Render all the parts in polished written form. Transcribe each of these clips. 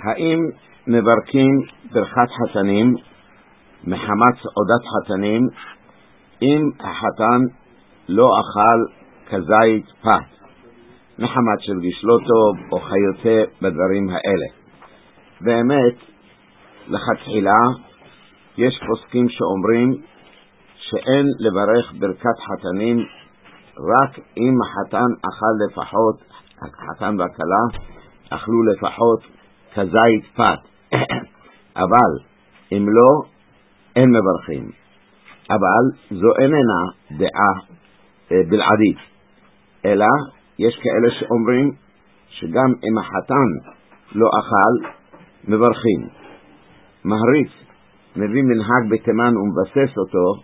האם מברכים ברכת חתנים מחמת סעודת חתנים אם החתן לא אכל כזית פת מחמת של גישלו טוב או חיותה בדברים האלה? באמת לכתחילה יש פוסקים שאומרים שאין לברך ברכת חתנים רק אם החתן אכל לפחות, החתן והכלה אכלו לפחות כזית פת אבל אם לא, אין מברכים. אבל זו איננה דעה בלעדית, אלא יש כאלה שאומרים שגם אם החתן לא אכל מברכים. מהריץ מביא מנהג בתימן ומבסס אותו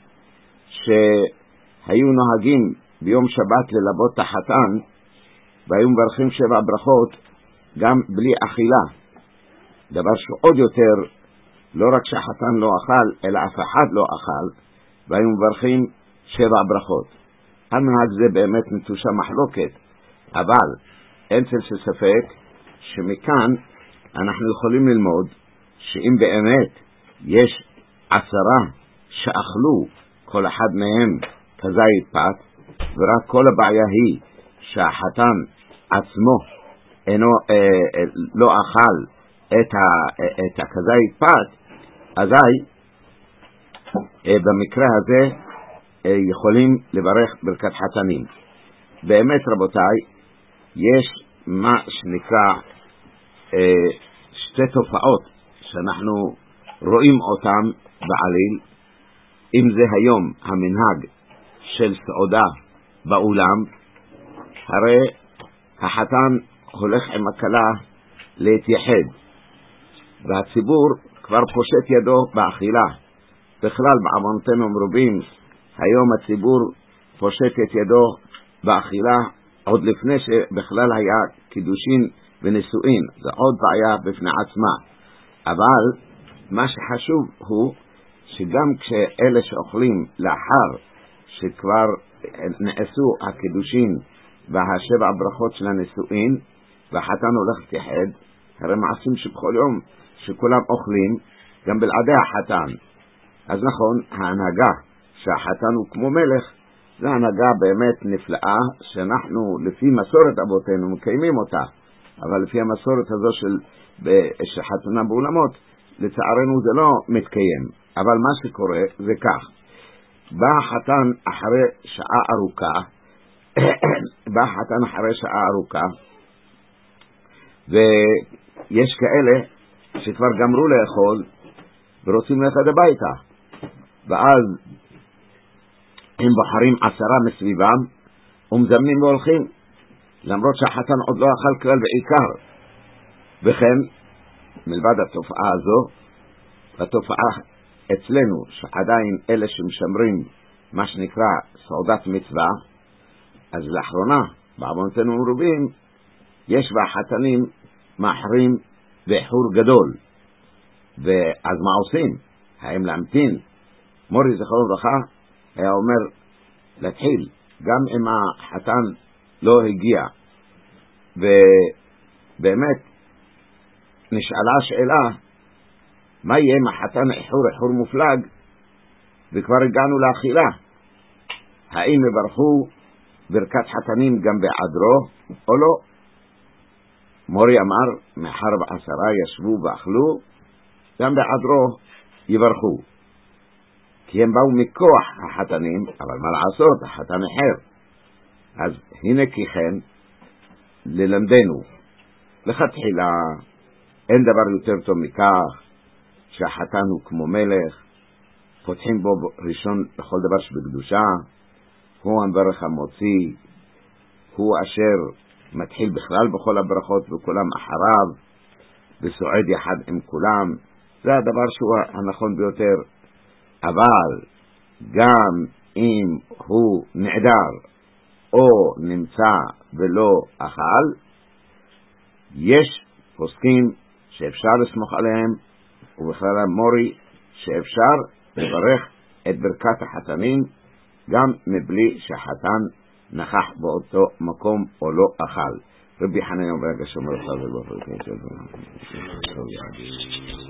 שהיו נוהגים ביום שבת ללבות את החתן והיו מברכים 7 ברכות גם בלי אכילה, דבר שעוד יותר לא רק שהחתן לא אכל אלא אף אחד לא אכל, והיו מברכים 7 ברכות. המנהג זה באמת נטושה מחלוקת, אבל אין צל ספק שמכאן אנחנו יכולים ללמוד שאם באמת יש 10 שאכלו כל אחד מהם כזית פת, ורק כל הבעיה היא שהחתן עצמו לא אכל את הכזית פת, אזי במקרה הזה יכולים לברך ברכת חתנים. באמת רבותיי, יש מה שנקרא 2 תופעות שאנחנו רואים אותם בעליל. אם זה היום המנהג של סעודה באולם, הרי החתן הולך עם הכלה להתייחד והציבור כבר פושט ידו באכילה. בכלל בעוונותינו מרובים היום הציבור פושט את ידו באכילה עוד לפני שבכלל היה קידושין ונישואין. זה עוד בעיה בפני עצמה. אבל מה שחשוב הוא שגם כשאלה שאוכלים לאחר שכבר נעשו הקידושין וה7 ברכות של הנישואין והחתן הולך להתייחד, הרי מעשים שבכל יום שכולם אוכלים גם בלעדי החתן. אז נכון, ההנהגה שהחתן הוא כמו מלך, זו הנהגה באמת נפלאה שאנחנו לפי מסורת אבותינו מקיימים אותה, אבל לפי המסורת הזו של חתונה באולמות לצערנו זה לא מתקיים. אבל מה שקורה זה כך, בא החתן אחרי שעה ארוכה ויש כאלה שכבר גמרו לאכול ורוצים ללכת הביתה, ואז הם בוחרים 10 מסביבם ומזמנים והולכים, למרות שהחתן עוד לא אכל כלל בעיקר. וכן מלבד התופעה הזו, התופעה אצלנו שעדיין אלה שמשמרים מה שנקרא סעודת מצווה, אז לאחרונה בעוונותינו מרובים יש והחתנים מאחרים באיחור גדול, ואז מה עושים? האם להמתין? מורי זכרו לברכה היה אומר להתחיל גם אם החתן לא הגיע. ובאמת נשאלה שאלה, מה יהיה אם החתן איחור מופלג וכבר הגענו לאכילה? האם יברכו ברכת חתנים גם בעדרו או לא? מורי אמר מאחר ב10 ישבו ואכלו, גם בעדרו יברכו, כי הם באו מכוח החתנים, אבל מה לעשות, החתן אחר. אז הנה כי כן ללמדנו לכתחילה אין דבר יותר טוב מכך שהחתן הוא כמו מלך, פותחים בו ראשון לכל דבר שבקדושה, הוא המברך המוציא, הוא אשר מתחיל בכלל בכל הברכות וכולם אחריו וסועד יחד עם כולם. זה הדבר שהוא הנכון ביותר. אבל גם אם הוא נעדר או נמצא ולא אכל, יש פוסקים שאפשר לסמוך עליהם, ובכלל המורי שאפשר לברך את ברכת החתנים גם מבלי שהחתן נכח באותו מקום או לא אכל. רבי חנניה אומר, השומר חזק בפרקי